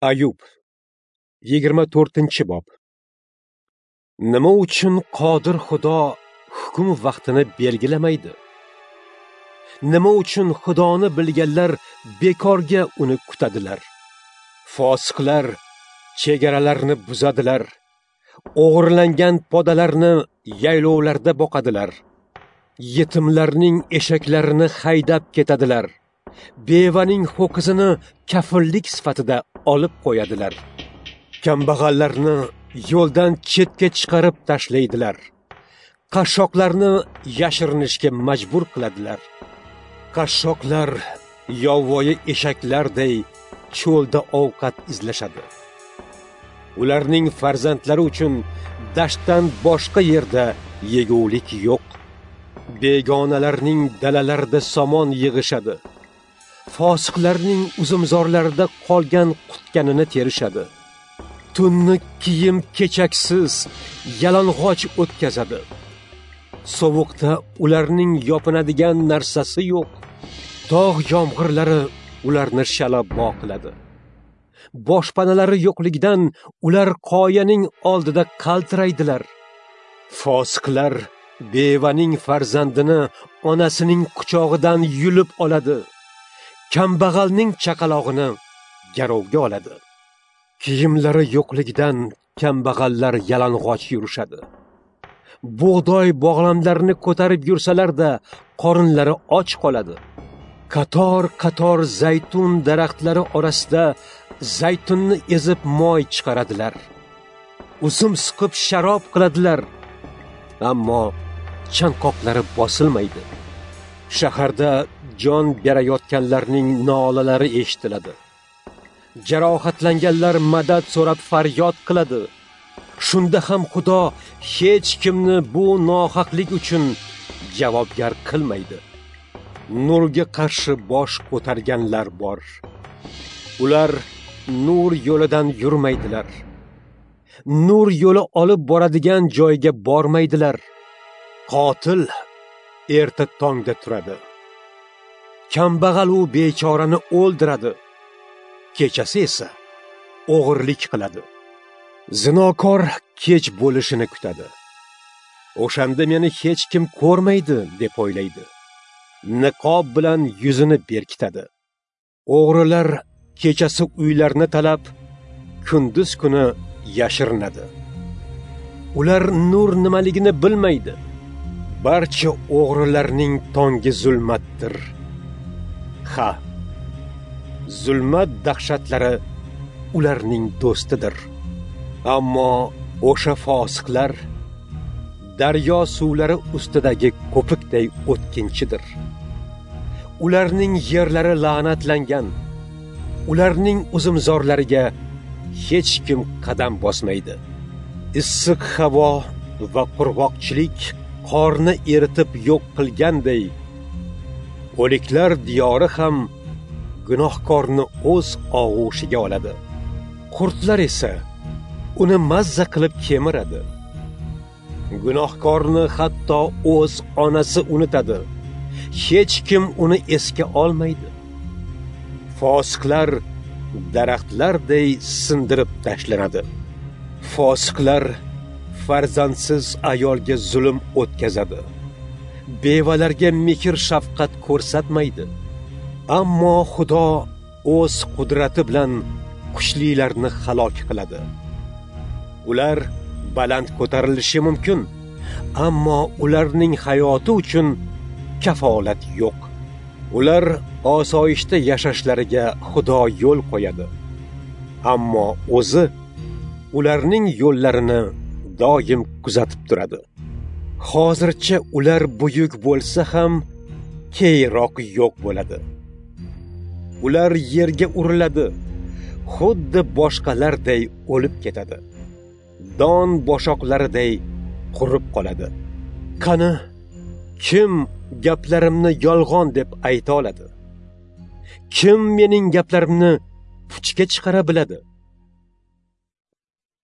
Ayub 24-bob. Nima uchun qodir Xudo hukm vaqtini belgilamaydi? Nima uchun Xudoni bilganlar bekorga uni kutadilar? Fosiqlar chegaralarni buzadilar. O'g'irlangan podalarni yaylovlarda boqadilar. Yetimlarning eshaklarini haydab ketadilar. Bevaning ho'kizini kafillik sifatida olib qo'yadilar. Kambag'allarni yo'ldan chetga chiqarib tashlaydilar. Qashshoqlarni yashirinishga majbur qiladilar. Qashshoqlar yovvoyi eshaklarday cho'lda ovqat izlashadi. Ularning farzandlari uchun dashtdan boshqa yerda yegulik yo'q. Begonalarning dalalarida somon yig'ishadi. Fosiqlarning uzumzorlarida qolgan qutganini terishadi. Tunni kiyim kechaksiz yalang'och o'tkazadi. Sovuqda ularning yopinadigan narsasi yo'q. Tog' yomg'irlari ularni shalabbo qiladi. Boshpanalari yo'qligidan ular qoyaning oldida qaltiraydilar. Fosiqlar bevaning farzandini onasining quchog'idan yulib oladi. Kambag'alning chaqalog'ini garovga oladi. Kiyimlari yo'qligidan kambag'allar yalang'och yurishadi. Bug'doy bog'lamlarini ko'tarib yursalar-da, qorinlari och qoladi. Qator-qator zaytun daraxtlari orasida zaytunni ezib moy chiqaradilar. Uzum siqib sharob qiladilar. Ammo chanqoqlari bosilmaydi. Shaharda jon berayotganlarning nolalari eshitiladi. Jarohatlanganlar madad so'rab faryod qiladi. Shunda ham Xudo hech kimni bu nohaqlik uchun javobgar qilmaydi. Nurga qarshi bosh ko'targanlar bor. Ular nur yo'lidan yurmaydilar. Nur yo'li olib boradigan joyga bormaydilar. Qotil erta tongda turadi. Kambag'al u bechorani o'ldiradi. Kechasi esa o'g'irlik qiladi. Zinokor kech bo'lishini kutadi. O'shanda meni hech kim ko'rmaydi deb o'ylaydi. Niqob bilan yuzini berkitadi. O'g'rilar kechasi uylarni talab, kunduz kuni yashirinadi. Ular nur nimaligini bilmaydi. Barcha o'g'rilarning tongi zulmatdir. Ha, zulmat dahshatlari ularning do'stidir. Ammo o'sha fosiqlar daryo suvlari ustidagi ko'pikday o'tkinchidir. Ularning yerlari la'natlangan. Ularning uzumzorlariga hech kim qadam bosmaydi. Issiq havo va qurg'oqchilik qorni eritib yo'q qilganday, o'liklar diyori ham gunohkorni o'z og'ushiga oladi. Qurtlar esa uni mazza qilib kemiradi. Gunohkorni hatto o'z onasi unutadi. Hech kim uni esga olmaydi. Fosiqlar daraxtlarday sindirib tashlanadi. Fosiqlar farzandsiz ayolga zulm o'tkazadi. Bevalarga mehr shafqat ko'rsatmaydi. Ammo Xudo o'z qudrati bilan kuchlilarni halok qiladi. Ular baland ko'tarilishi mumkin, ammo ularning hayoti uchun kafolat yo'q. Ular osoyishta yashashlariga Xudo yo'l qo'yadi. Ammo o'zi ularning yo'llarini doim kuzatib turadi. Hozircha ular buyuk bo'lsa ham keyinroq yo'q bo'ladi. Ular yerga uriladi, xuddi boshqalarday o'lib ketadi. Don boshoqlariday qurib qoladi. Qani, kim gaplarimni yolg'on deb ayta oladi? Kim mening gaplarimni puchga chiqara biladi?